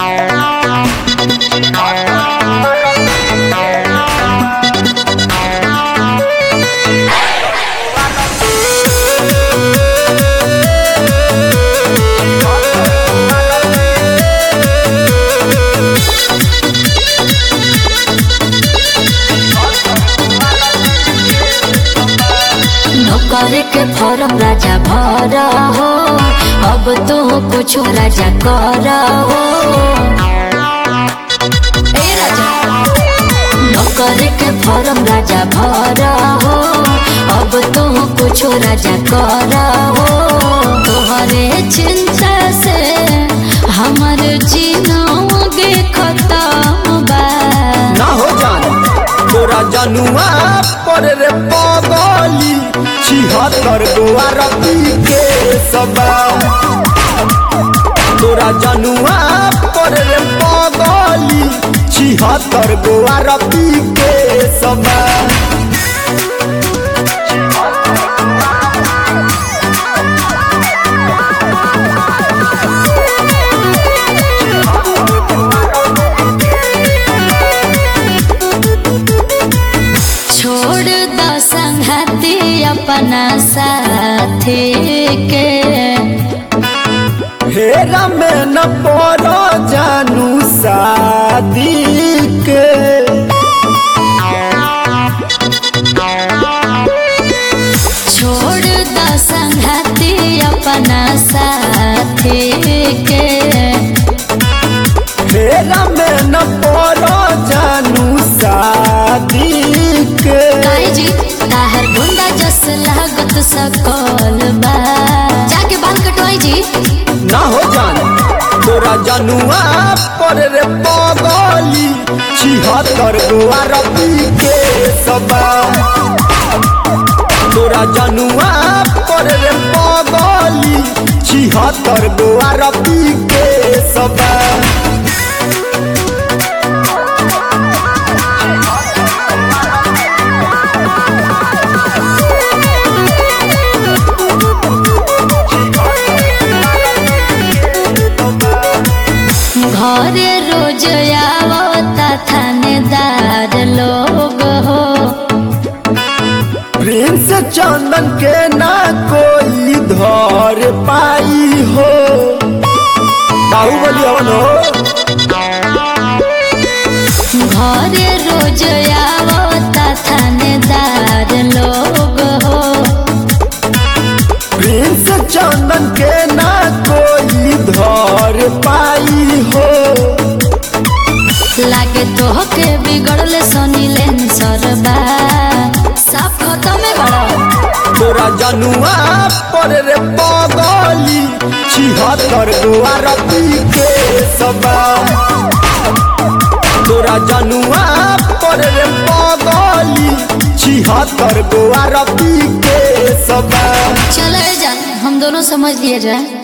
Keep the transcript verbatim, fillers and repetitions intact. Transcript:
करे के फॉर्म राजा भर हो, अब तो कुछ राजा कर हो। ए राजा करे के फॉर्म राजा भर हो, अब तो कुछ राजा कर हो। तोहरे चिंता से हमर जीनोगे खत्म बा। ना हो जान तोरा जनुआ पर रे पगली छिहत्तर गोआर पी के सबा। तोरा जनुआ पर रे पगली छिहत्तर गोआर पी के सबा। छोड़ द संगति अपना साथी के, हेरा में न पड़ो जानू शादी के। छोड़ द संगति अपना साथी के, हेरा में न पड़ो जानू शादी के। काई जी ताहर गुंडा जस लागत सकल बा। जाके बाल कटवाई जी। ना हो जान तोरा जनुआ पर रे पगली छिहत्तर गोआर पी के सबा। तोरा जनुआ पर रे पगली छिहत्तर गोआर पी के सबा। घरे रोज आवता थानेदार लोग हो। प्रिंस चंदन के ना कोई धर पाई हो। बाहुबली हवन हो। घरे रोज आवता थानेदार लोग हो। प्रिंस चंदन के ना कोई धर पाई हो। लागे तो के बिगड़ले सनीलेन सरबा। साफ खत्म बड़ो तोरा जनुआ पर रे पगली छिहत्तर गोआर पी के सबा। तोरा जनुआ पर रे पगली छिहत्तर गोआर पी के सबा। चले जान हम दोनों समझ लिए जाए।